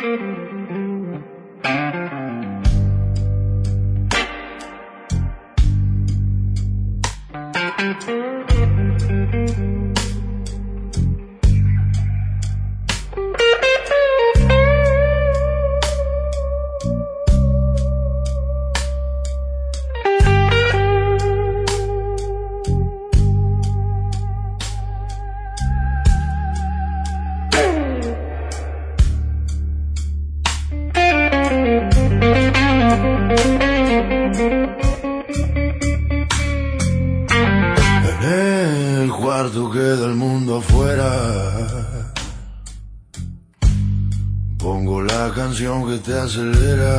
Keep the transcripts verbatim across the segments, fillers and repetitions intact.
En el cuarto queda el mundo afuera. Pongo la canción que te acelera.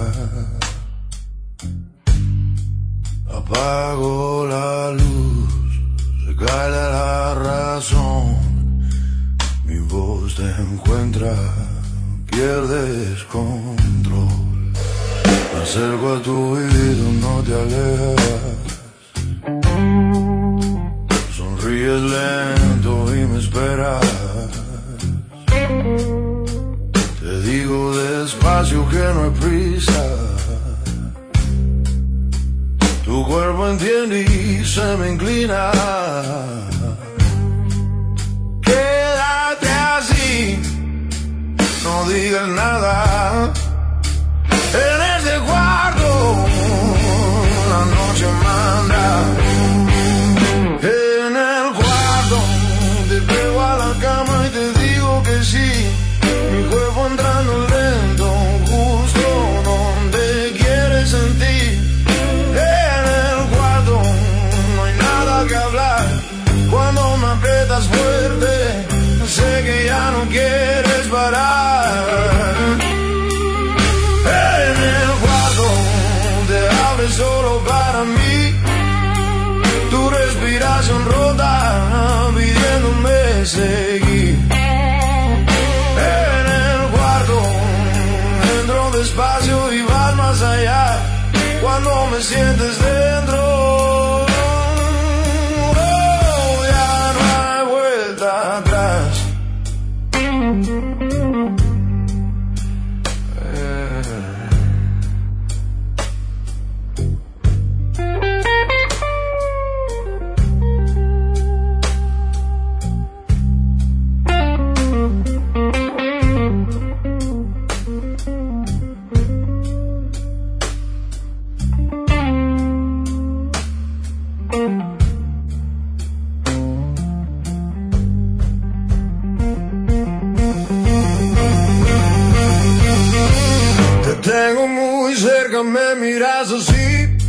Apago la luz, se cae la razón. Mi voz te encuentra, pierdes control. Me acerco a tu oído, no te alejas. Sonríes lento y me esperas. Te digo despacio que no hay prisa. Tu cuerpo entiende y se me inclina. Quédate así, no digas nada. En este cuarto la noche manda. En el cuarto te pego a la cama y te digo que sí. Mi cuerpo entrando lento, justo donde quieres sentir. En el cuarto no hay nada que hablar. Cuando me aprietas fuerte, sé que ya no quieres parar. En el cuarto te abres solo para mí. Tu respiración rota, pidiéndome seguir. En el cuarto entro despacio y vas más allá. Cuando me sientes dentro, oh, ya no hay vuelta atrás. Te tengo muy cerca, me miras así.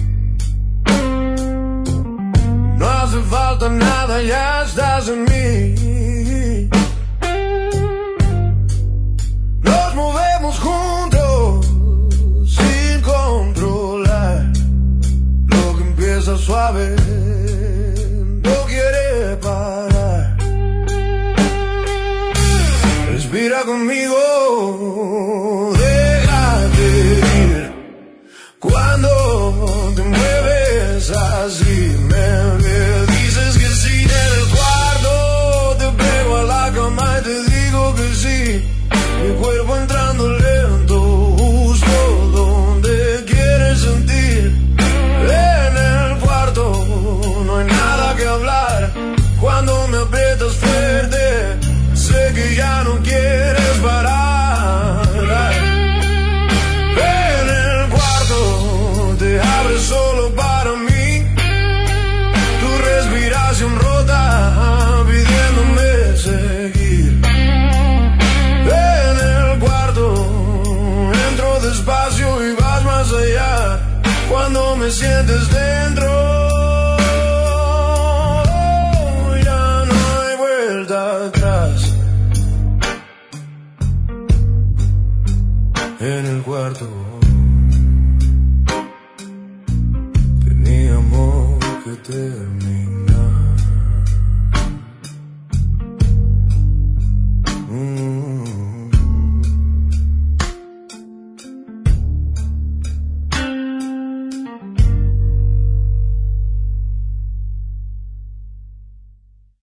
No hace falta nada, ya estás en mí. Nos movemos juntos sin controlar. Lo que empieza suave no quiere parar. Respira conmigo, déjate ir. Cuando te mueves así, me dices que sí. En el cuarto te pego a la cama y te digo que sí. Mi cuerpo entrando lento, justo donde quieres sentir. En el cuarto no hay nada que hablar. Cuando me aprietas fuerte, sé que ya no quieres parar. En el cuarto te abres solo para mí. Tu respiración rota, pidiéndome seguir. En el cuarto entro despacio y vas más allá. Cuando me sientes dentro, ya no hay vuelta atrás. En el cuarto